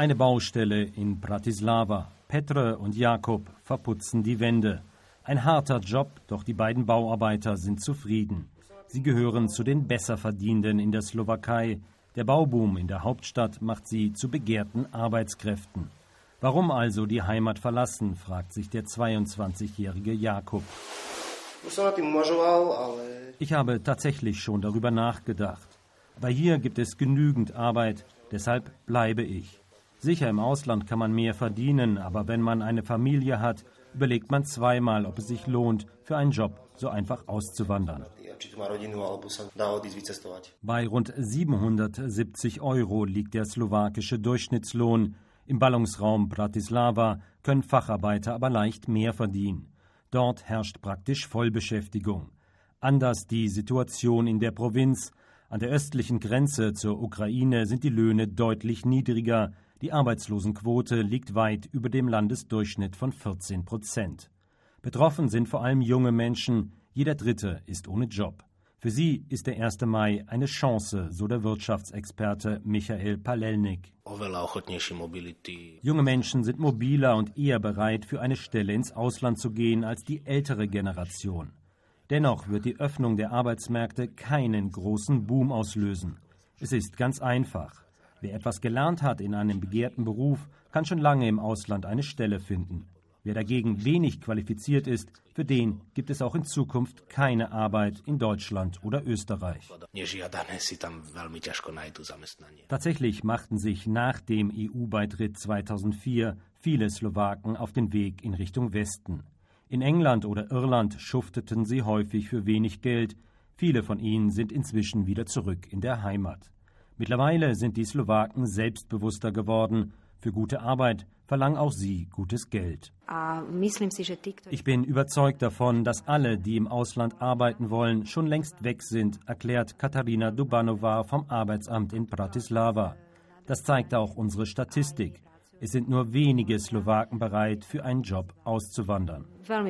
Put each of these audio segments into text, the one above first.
Eine Baustelle in Bratislava. Petr und Jakob verputzen die Wände. Ein harter Job, doch die beiden Bauarbeiter sind zufrieden. Sie gehören zu den Besserverdienenden in der Slowakei. Der Bauboom in der Hauptstadt macht sie zu begehrten Arbeitskräften. Warum also die Heimat verlassen, fragt sich der 22-jährige Jakob. Ich habe tatsächlich schon darüber nachgedacht. Aber hier gibt es genügend Arbeit, deshalb bleibe ich. Sicher, im Ausland kann man mehr verdienen, aber wenn man eine Familie hat, überlegt man zweimal, ob es sich lohnt, für einen Job so einfach auszuwandern. Bei rund 770 € liegt der slowakische Durchschnittslohn. Im Ballungsraum Bratislava können Facharbeiter aber leicht mehr verdienen. Dort herrscht praktisch Vollbeschäftigung. Anders die Situation in der Provinz. An der östlichen Grenze zur Ukraine sind die Löhne deutlich niedriger. Die Arbeitslosenquote liegt weit über dem Landesdurchschnitt von 14%. Betroffen sind vor allem junge Menschen. Jeder Dritte ist ohne Job. Für sie ist der 1. Mai eine Chance, so der Wirtschaftsexperte Michael Palelnik. Junge Menschen sind mobiler und eher bereit, für eine Stelle ins Ausland zu gehen als die ältere Generation. Dennoch wird die Öffnung der Arbeitsmärkte keinen großen Boom auslösen. Es ist ganz einfach. Wer etwas gelernt hat in einem begehrten Beruf, kann schon lange im Ausland eine Stelle finden. Wer dagegen wenig qualifiziert ist, für den gibt es auch in Zukunft keine Arbeit in Deutschland oder Österreich. Tatsächlich machten sich nach dem EU-Beitritt 2004 viele Slowaken auf den Weg in Richtung Westen. In England oder Irland schufteten sie häufig für wenig Geld. Viele von ihnen sind inzwischen wieder zurück in der Heimat. Mittlerweile sind die Slowaken selbstbewusster geworden. Für gute Arbeit verlangen auch sie gutes Geld. Ich bin überzeugt davon, dass alle, die im Ausland arbeiten wollen, schon längst weg sind, erklärt Katarina Dubanova vom Arbeitsamt in Bratislava. Das zeigt auch unsere Statistik. Es sind nur wenige Slowaken bereit, für einen Job auszuwandern.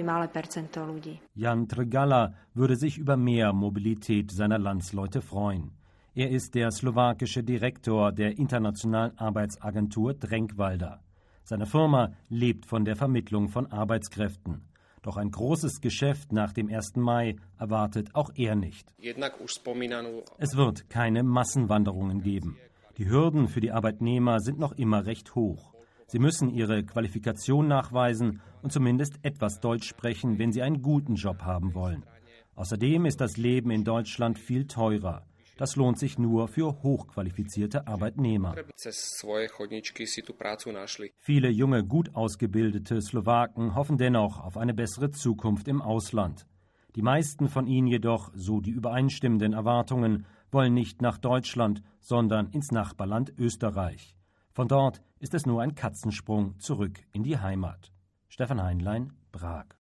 Jan Trgala würde sich über mehr Mobilität seiner Landsleute freuen. Er ist der slowakische Direktor der Internationalen Arbeitsagentur Trenkwalder. Seine Firma lebt von der Vermittlung von Arbeitskräften. Doch ein großes Geschäft nach dem 1. Mai erwartet auch er nicht. Es wird keine Massenwanderungen geben. Die Hürden für die Arbeitnehmer sind noch immer recht hoch. Sie müssen ihre Qualifikation nachweisen und zumindest etwas Deutsch sprechen, wenn sie einen guten Job haben wollen. Außerdem ist das Leben in Deutschland viel teurer. Das lohnt sich nur für hochqualifizierte Arbeitnehmer. Viele junge, gut ausgebildete Slowaken hoffen dennoch auf eine bessere Zukunft im Ausland. Die meisten von ihnen jedoch, so die übereinstimmenden Erwartungen, wollen nicht nach Deutschland, sondern ins Nachbarland Österreich. Von dort ist es nur ein Katzensprung zurück in die Heimat. Stefan Heinlein, Prag.